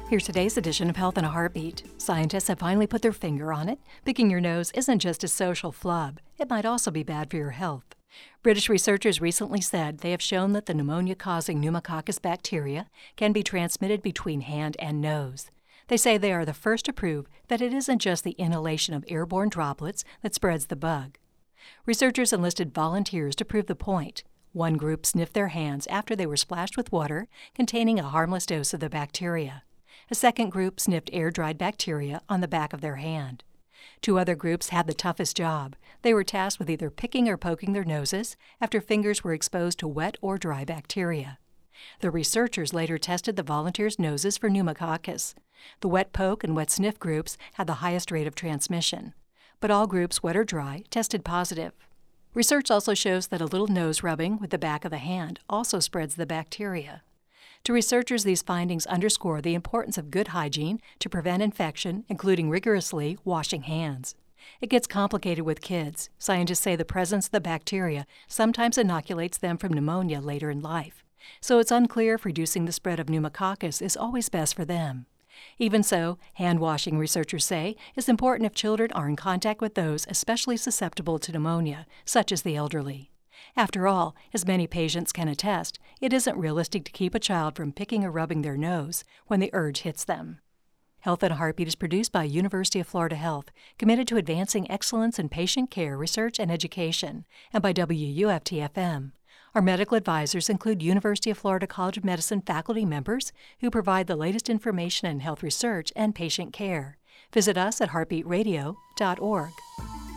Here's today's edition of Health in a Heartbeat. Scientists have finally put their finger on it. Picking your nose isn't just a social flub. It might also be bad for your health. British researchers recently said they have shown that the pneumonia-causing pneumococcus bacteria can be transmitted between hand and nose. They say they are the first to prove that it isn't just the inhalation of airborne droplets that spreads the bug. Researchers enlisted volunteers to prove the point. One group sniffed their hands after they were splashed with water containing a harmless dose of the bacteria. A second group sniffed air-dried bacteria on the back of their hand. Two other groups had the toughest job. They were tasked with either picking or poking their noses after fingers were exposed to wet or dry bacteria. The researchers later tested the volunteers' noses for pneumococcus. The wet poke and wet sniff groups had the highest rate of transmission, but all groups, wet or dry, tested positive. Research also shows that a little nose rubbing with the back of the hand also spreads the bacteria. To researchers, these findings underscore the importance of good hygiene to prevent infection, including rigorously washing hands. It gets complicated with kids. Scientists say the presence of the bacteria sometimes inoculates them from pneumonia later in life, so it's unclear if reducing the spread of pneumococcus is always best for them. Even so, hand washing, researchers say, is important if children are in contact with those especially susceptible to pneumonia, such as the elderly. After all, as many patients can attest, it isn't realistic to keep a child from picking or rubbing their nose when the urge hits them. Health in a Heartbeat is produced by University of Florida Health, committed to advancing excellence in patient care, research, and education, and by WUFT-FM. Our medical advisors include University of Florida College of Medicine faculty members who provide the latest information in health research and patient care. Visit us at heartbeatradio.org.